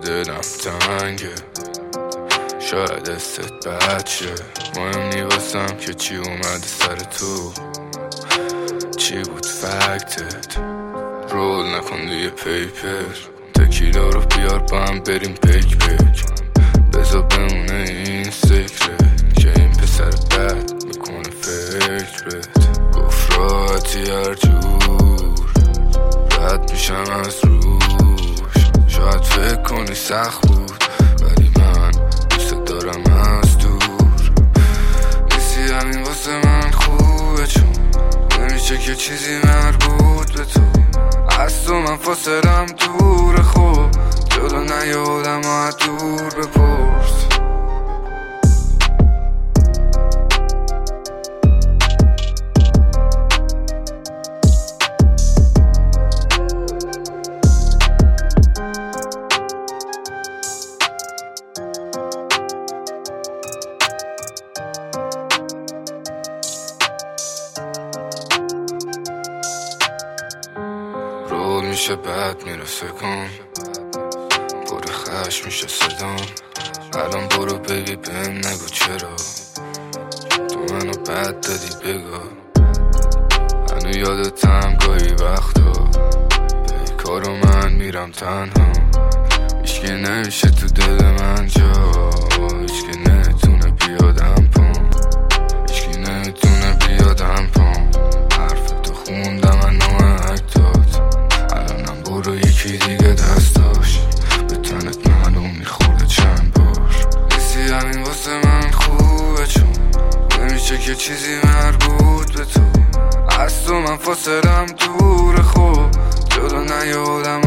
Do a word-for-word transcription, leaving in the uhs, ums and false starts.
دلم تنگه، شاید استت بچه مهم نی واسم که چی اومده سر تو، چی بود فکتت. رول نکن روی پیپر، تکیلا رو بیار با هم بریم پیک پیک. بذار بمونه این سکره که این پسر بد میکنه فکر بد. گفت راحتی هر جور رد میشم از روش. شاید فکر کنی سخت بود ولی من دوست دارم از دور. نیستی همین واسه من خوبه چون نمیشه که چیزی مربوط به تو. از تو من فاصلم دوره، خوب جلو نیادم و از دور بپرس. رول میشه بعد میرسه کن، پر خشم میشه صدام. الان برو بیبی بهم نگو چرا تو منو بد دادی بگا. هنو یادتم گاهی وقتا به کارو من میرم تنها. هیچکی نمیشه تو دل من جا، هیچکی نمیتونه بیادم پام، هیچکی نمیتونه بیادم پام. حرف تو خوندم من نامکتات، الانم برو یکی دیگه دست داشت به تنت معلوم میخورده چند بار. نیستی همین واسه من خوبه چون نمیشه که چیزی مربوط به تو. از تو من فاصلم دوره، خوب جلو نیادم